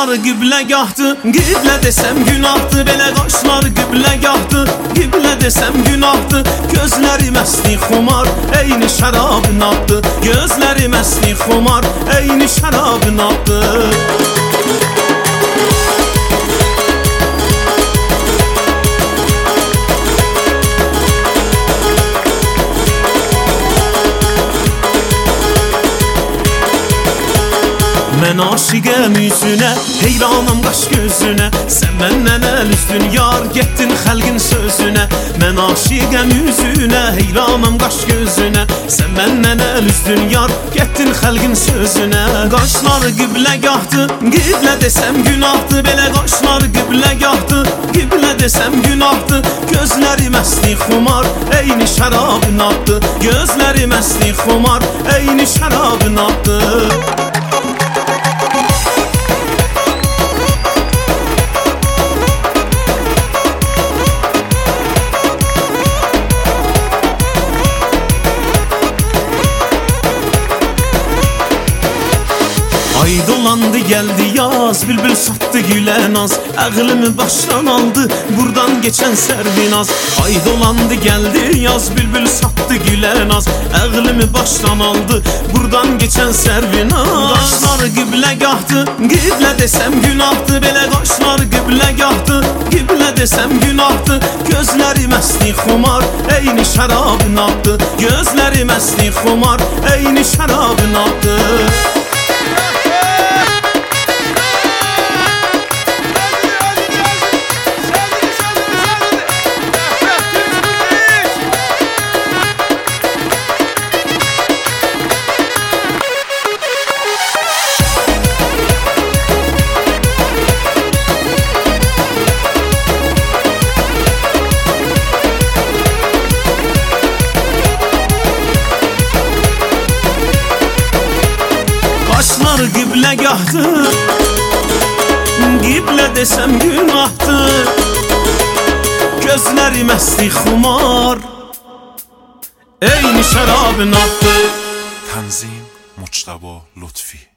Qaşlar qibləgahdı, qiblə desəm günahdı. Belə qaşlar qibləgahdı, qiblə desəm günahdı. Gözləri məsti xumar, eyni şərabın addı. Gözləri məsti xumar, eyni şərabın addı. Mən aşiqəm üzünə, heyranam qaş gözünə. Sən məndən əl üstün yar, getdin xəlqin sözünə. Mən aşiqəm üzünə, heyranam qaş gözünə. Sən məndən əl üstün yar, getdin xəlqin sözünə. Qaşlar qibləgahdı, qiblə desəm günahdı. Belə qaşlar qibləgahdı, qiblə desəm günahdı. Gözləri məsti xumar, eyni şərabın addı. Gözləri məsti xumar, eyni şərabın addı. Ay dolandı geldi yaz, bülbül sattı güle naz. Ağlımı baştan aldı buradan geçen Servinaz. Ay dolandı geldi yaz, bülbül sattı güle naz. Ağlımı baştan aldı buradan geçen Servinaz. Qaşlar qibləgahdı, qiblə desəm günahdı. Belə qaşlar qibləgahdı, qiblə desəm günahdı. Gözləri məsti xumar, eyni şərabın addı. Gözləri məsti xumar, eyni şərabın addı. Qaşlar qibləgahdı, qiblə desəm günahdı. Gözləri məsti xumar, eyni şərabın addı. Tanzim Mujtaba Lutfi.